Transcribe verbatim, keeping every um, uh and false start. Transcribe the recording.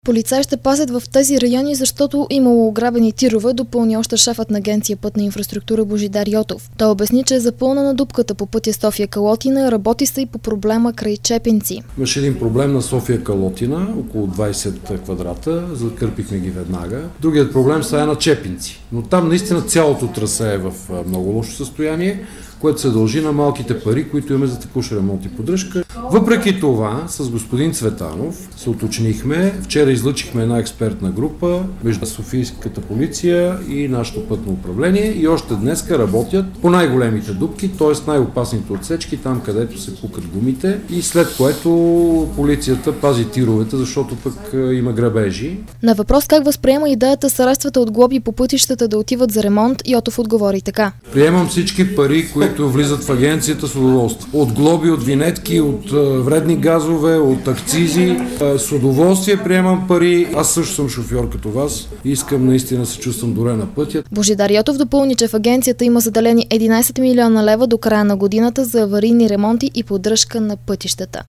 Полицаи ще пазят в тези райони, защото имало ограбени тирове, допълни още шефът на агенция Пътна инфраструктура Божидар Йотов. Той обясни, че е запълнена дупката по пътя София-Калотина, работи се и по проблема край Чепинци. Имаше един проблем на София-Калотина, около двайсет квадрата, закърпихме ги веднага. Другият проблем са е на Чепинци, но там наистина цялото трасе е в много лошо състояние, което се дължи на малките пари, които имаме за текущ ремонт и поддръжка. Въпреки това, с господин Цветанов се уточнихме. Вчера излъчихме една експертна група между Софийската полиция и нашето пътно управление и още днеска работят по най-големите дупки, т.е. най-опасните отсечки, там където се пукат гумите, и след което полицията пази тировете, защото пък има грабежи. На въпрос как възприема идеята средствата от глоби по пътищата да отиват за ремонт, Йотов отговори така: приемам всички пари, които влизат в агенцията с удоволствие. От глоби, от винетки, от вредни газове, от акцизи. С удоволствие приемам пари. Аз също съм шофьор като вас и искам наистина да се чувствам добре на пътя. Божидар Йотов допълни, че в агенцията има заделени единайсет милиона лева до края на годината за аварийни ремонти и поддръжка на пътищата.